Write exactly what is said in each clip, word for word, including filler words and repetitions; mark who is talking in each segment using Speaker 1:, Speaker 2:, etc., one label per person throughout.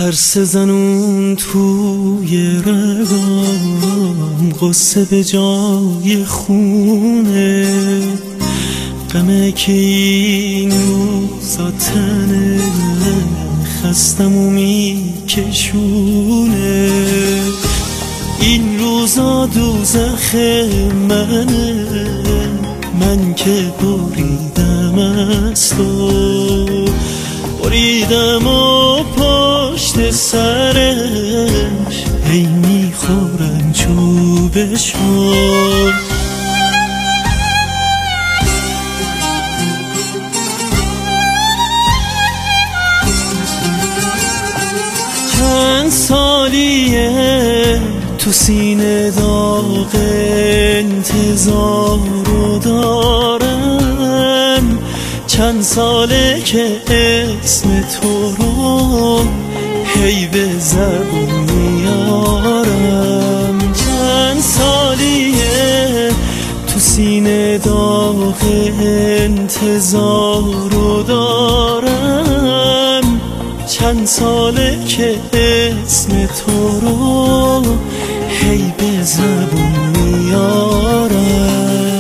Speaker 1: ترس زنون توی رگام، قصه به جای خونه، غمه که این روزا تنه خستم و میکشونه. این روزا دوزخ منه، من که بریدم از تو، بریدم و پشت سرش هی میخورم چوبشو. چند سالیه تو سینه داغ انتظارو دارم، چند ساله که اسم تو رو هی به زبون میارم. چند سالیه تو سینه داغ انتظارو دارم، چند ساله که اسم تو رو هی به زبون میارم.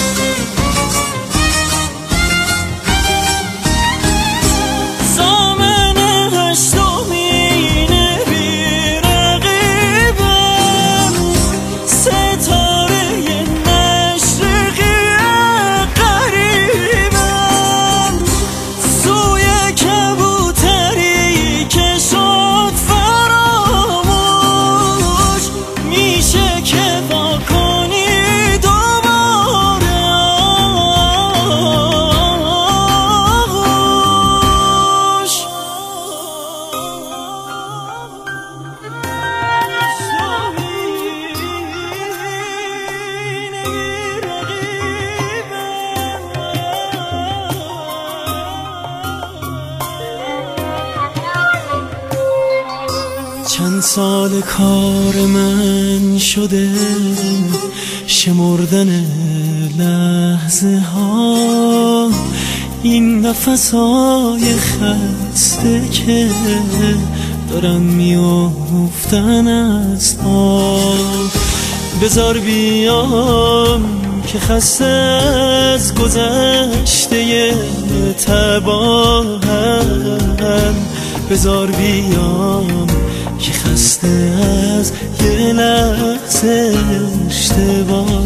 Speaker 1: چند سال کار من شده شمردن لحظه ها، این نفسای خسته که دارم میافتن از پا. بذار بیام که خسته از گذشته تباهم، بذار بیام که خسته از یه لحظه اشتباه.